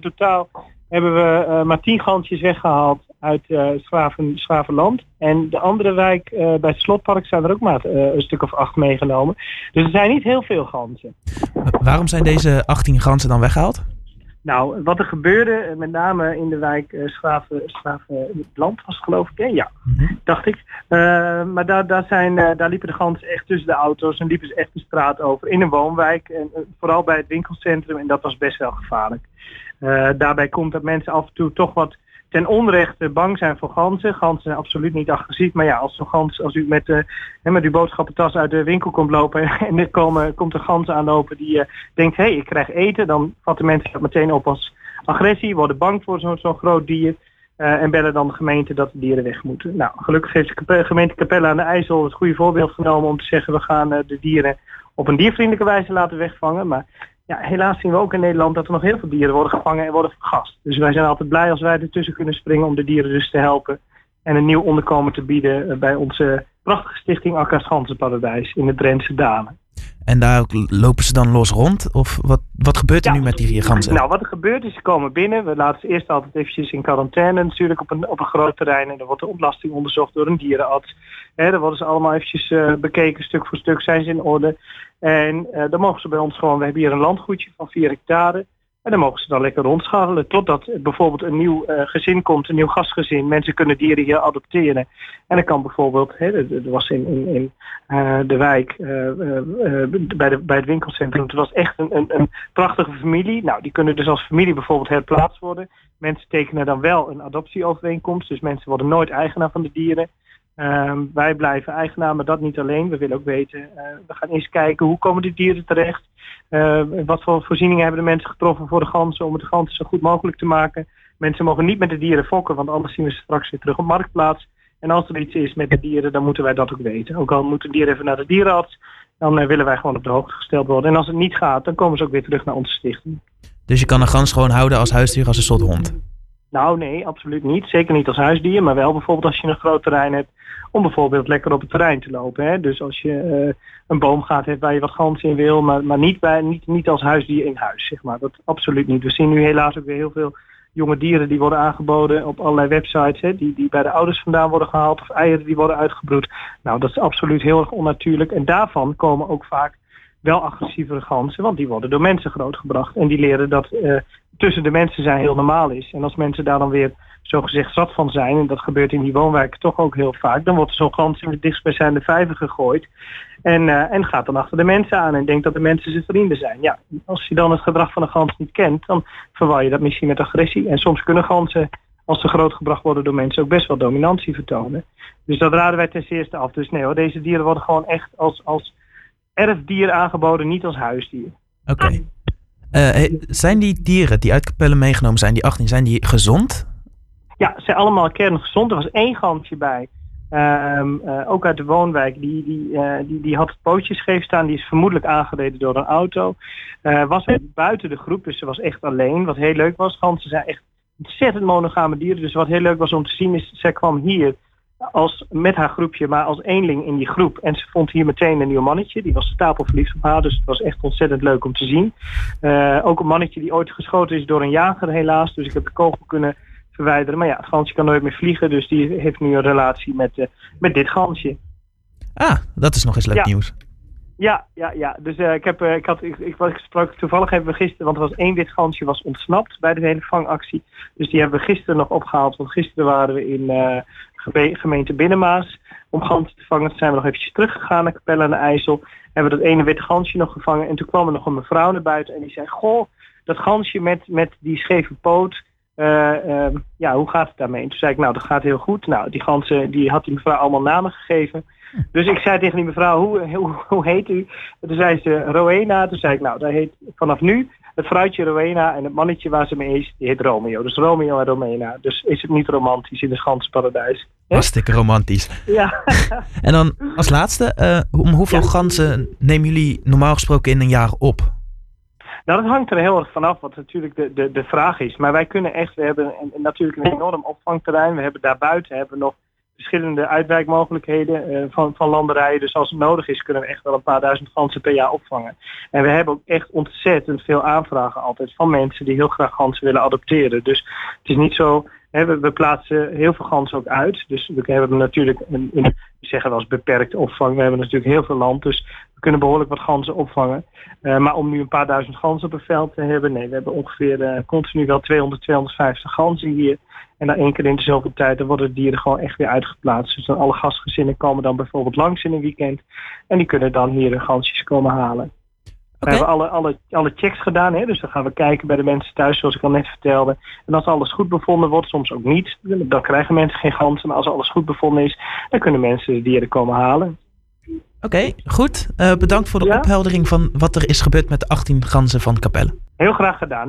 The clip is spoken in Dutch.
totaal hebben we maar 10 gansjes weggehaald uit Schravenland. En de andere wijk bij het Slotpark zijn er ook maar een stuk of 8 meegenomen. Dus er zijn niet heel veel ganzen. Waarom zijn deze 18 ganzen dan weggehaald? Nou, wat er gebeurde, met name in de wijk Schravenland was het, geloof ik, hè? Ja, dacht ik. Maar daar liepen de ganzen echt tussen de auto's en liepen ze echt de straat over in een woonwijk. En vooral bij het winkelcentrum, en dat was best wel gevaarlijk. Daarbij komt dat mensen af en toe toch wat ten onrechte bang zijn voor ganzen. Ganzen zijn absoluut niet agressief, maar ja, als u met uw boodschappentas uit de winkel komt lopen en er komt een gans aanlopen die denkt, hé, ik krijg eten, dan vatten mensen dat meteen op als agressie, worden bang voor zo'n groot dier en bellen dan de gemeente dat de dieren weg moeten. Nou, gelukkig heeft de gemeente Capelle aan de IJssel het goede voorbeeld genomen om te zeggen, we gaan de dieren op een diervriendelijke wijze laten wegvangen, maar ja, helaas zien we ook in Nederland dat er nog heel veel dieren worden gevangen en worden vergast. Dus wij zijn altijd blij als wij ertussen kunnen springen om de dieren dus te helpen en een nieuw onderkomen te bieden bij onze prachtige stichting Akka's Ganzenparadijs in de Drentse Dalen. En daar lopen ze dan los rond? Of wat gebeurt er nu met die ganzen? Nou, wat er gebeurt is, ze komen binnen. We laten ze eerst altijd eventjes in quarantaine natuurlijk op een groot terrein. En dan wordt de ontlasting onderzocht door een dierenarts. Dan worden ze allemaal eventjes bekeken, stuk voor stuk, zijn ze in orde. En dan mogen ze bij ons gewoon, we hebben hier een landgoedje van 4 hectare. En dan mogen ze dan lekker rondscharrelen totdat bijvoorbeeld een nieuw gezin komt, een nieuw gastgezin. Mensen kunnen dieren hier adopteren. En dan kan bijvoorbeeld, er was in de wijk bij het winkelcentrum, het was echt een prachtige familie. Nou, die kunnen dus als familie bijvoorbeeld herplaatst worden. Mensen tekenen dan wel een adoptieovereenkomst, dus mensen worden nooit eigenaar van de dieren. Wij blijven eigenaar, maar dat niet alleen. We willen ook weten, we gaan eerst kijken hoe komen die dieren terecht. Wat voor voorzieningen hebben de mensen getroffen voor de ganzen om het de ganzen zo goed mogelijk te maken. Mensen mogen niet met de dieren fokken, want anders zien we ze straks weer terug op marktplaats. En als er iets is met de dieren, dan moeten wij dat ook weten. Ook al moet een dier even naar de dierenarts, dan willen wij gewoon op de hoogte gesteld worden. En als het niet gaat, dan komen ze ook weer terug naar onze stichting. Dus je kan een gans gewoon houden als huisdier, als een soort hond? Nou, nee, absoluut niet. Zeker niet als huisdier, maar wel bijvoorbeeld als je een groot terrein hebt om bijvoorbeeld lekker op het terrein te lopen. Hè? Dus als je een boomgaard hebt waar je wat ganzen in wil, maar niet als huisdier in huis, zeg maar. Dat absoluut niet. We zien nu helaas ook weer heel veel jonge dieren die worden aangeboden op allerlei websites, hè, die bij de ouders vandaan worden gehaald, of eieren die worden uitgebroed. Nou, dat is absoluut heel erg onnatuurlijk. En daarvan komen ook vaak wel agressievere ganzen, want die worden door mensen grootgebracht. En die leren dat tussen de mensen zijn heel normaal is. En als mensen daar dan weer zogezegd zat van zijn, en dat gebeurt in die woonwijken toch ook heel vaak, dan wordt er zo'n gans in de dichtstbijzijnde vijver gegooid en gaat dan achter de mensen aan en denkt dat de mensen zijn vrienden zijn. Ja, als je dan het gedrag van een gans niet kent, dan verwar je dat misschien met agressie. En soms kunnen ganzen, als ze grootgebracht worden door mensen, ook best wel dominantie vertonen. Dus dat raden wij ten eerste af. Dus nee hoor, deze dieren worden gewoon echt als erfdier aangeboden, niet als huisdier. Oké. Zijn die dieren die uit Capelle meegenomen zijn, die 18, zijn die gezond? Ja, ze zijn allemaal kerngezond. Er was 1 gansje bij, ook uit de woonwijk, die had het pootje scheef staan. Die is vermoedelijk aangereden door een auto. Was buiten de groep, dus ze was echt alleen. Wat heel leuk was, ganzen zijn echt ontzettend monogame dieren. Dus wat heel leuk was om te zien is, zij kwam hier met haar groepje, maar als eenling in die groep. En ze vond hier meteen een nieuw mannetje. Die was stapelverliefd op haar, dus het was echt ontzettend leuk om te zien. Ook een mannetje die ooit geschoten is door een jager helaas. Dus ik heb de kogel kunnen verwijderen. Maar ja, het gansje kan nooit meer vliegen, dus die heeft nu een relatie met dit gansje. Ah, dat is nog eens leuk nieuws. Ja. Dus ik sprak toevallig hebben we gisteren, want er was 1 wit gansje was ontsnapt bij de hele vangactie. Dus die hebben we gisteren nog opgehaald, want gisteren waren we in gemeente Binnenmaas om ganzen te vangen. Toen zijn we nog eventjes teruggegaan naar Capelle aan de IJssel. Hebben we dat ene witte gansje nog gevangen en toen kwam er nog een mevrouw naar buiten en die zei, goh, dat gansje met die scheve poot, hoe gaat het daarmee? En toen zei ik, nou, dat gaat heel goed. Nou, die ganzen, die had die mevrouw allemaal namen gegeven. Dus ik zei tegen die mevrouw, hoe heet u? Toen zei ze Rowena. Toen zei ik, nou, dat heet vanaf nu het vrouwtje Rowena en het mannetje waar ze mee is, die heet Romeo. Dus Romeo en Rowena. Dus is het niet romantisch in het ganzenparadijs? Hartstikke romantisch. Ja. En dan als laatste, hoeveel ganzen nemen jullie normaal gesproken in een jaar op? Nou, dat hangt er heel erg vanaf wat natuurlijk de vraag is. Maar wij kunnen echt, we hebben natuurlijk een enorm opvangterrein. We hebben daarbuiten nog verschillende uitwijkmogelijkheden van landerijen. Dus als het nodig is, kunnen we echt wel een paar duizend ganzen per jaar opvangen. En we hebben ook echt ontzettend veel aanvragen altijd van mensen die heel graag ganzen willen adopteren. Dus het is niet zo... We plaatsen heel veel ganzen ook uit. Dus we hebben natuurlijk we zeggen wel eens beperkte opvang. We hebben natuurlijk heel veel land. Dus we kunnen behoorlijk wat ganzen opvangen. Maar om nu een paar duizend ganzen op een veld te hebben. Nee, we hebben ongeveer continu wel 200, 250 ganzen hier. En dan 1 keer in de zoveel tijd dan worden de dieren gewoon echt weer uitgeplaatst. Dus dan alle gastgezinnen komen dan bijvoorbeeld langs in een weekend. En die kunnen dan hier gansjes komen halen. We hebben alle checks gedaan. Hè? Dus dan gaan we kijken bij de mensen thuis, zoals ik al net vertelde. En als alles goed bevonden wordt, soms ook niet, dan krijgen mensen geen ganzen. Maar als alles goed bevonden is, dan kunnen mensen de dieren komen halen. Oké, goed. Bedankt voor de opheldering van wat er is gebeurd met de 18 ganzen van Capelle. Heel graag gedaan.